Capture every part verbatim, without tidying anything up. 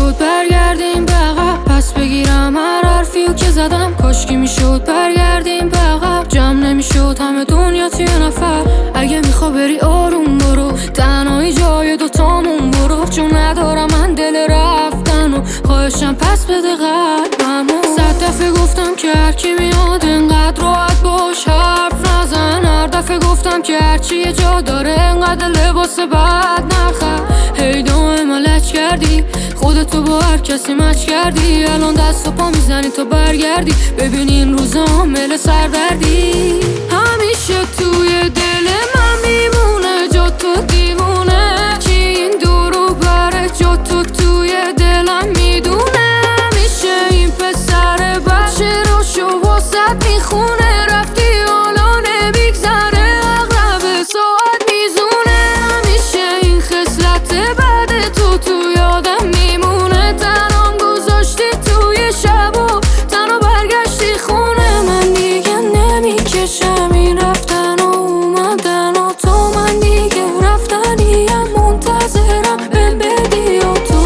میشد برگردیم به عقب، پس بگیرم هر حرفیو که زدم. کاشکی میشد برگردیم به عقب، جمع نمیشد همه دنیا توی نفر. اگه میخوا بری آروم برو، تنهایی جای دوتامون برو، چون ندارم من دل رفتن و خواهشم پس بده قلبمو. صد دفعه گفتم که هرکی میاد انقدر راحت باش حرف نزن. هر دفعه گفتم که هرچی یه جا داره انقدر لباس بد نخر. هی دائما لچ کردی خودتو با هر کسی مچ کردی. الان دست و پا میزنی تا برگردی، ببین این روزا عامل سردردی. همیشه توی دل من میمونه جا تو دیوونه، کی این دورو بره جا تو توی دلم میدونه. همیشه این پسر بچه رو شو واسد میخونه، رفتی حالا نمیگذره اغرب ساعت میزونه. همیشه این خصلت بعد تو تو یادم میمونه، تنام گذاشتی توی شب و تنها برگشتی خونه. من دیگه نمیکشم این رفتن و اومدن و تو، من دیگه رفتنیم منتظرم به بدی و تو.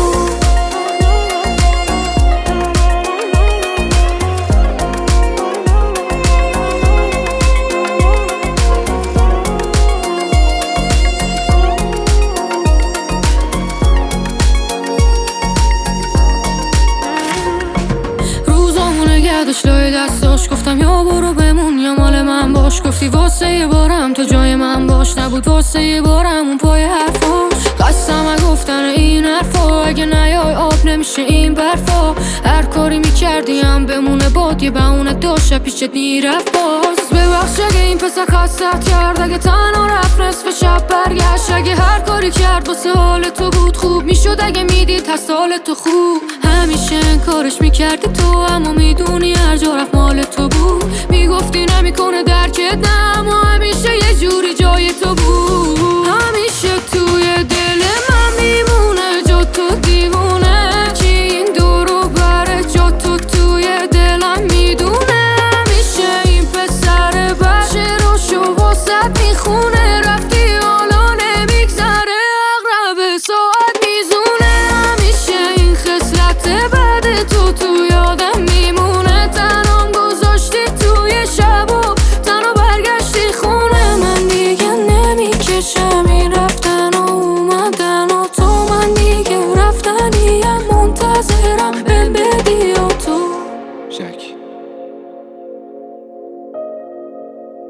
روزامونه گردش لای دستاش، گفتم یا برو بمون یا مال من باش. گفتی واسه یه بارم تو جای من باش، نبود واسه یه بارم اون پای حرفاش. قسم گفتن این حرفا، اگه نیای آب نمیشه این برفا. هر کاری میکردی هم بمونه باد، یه بهونه داشت پیشت میرفت باز. ببخش اگه این پسر خستت کرد، اگه تنها رفت نصف شب برگشت. اگه هر کاری کرد واسه حال تو بود خوب میشد، اگه میدید هست حال تو خوب. همیشه کارش میکردی تو، اما میدونی هر جا رفت مال تو بود. میگفتی نمیکنه درکت، نه اما همیشه یه جوری جای تو بود.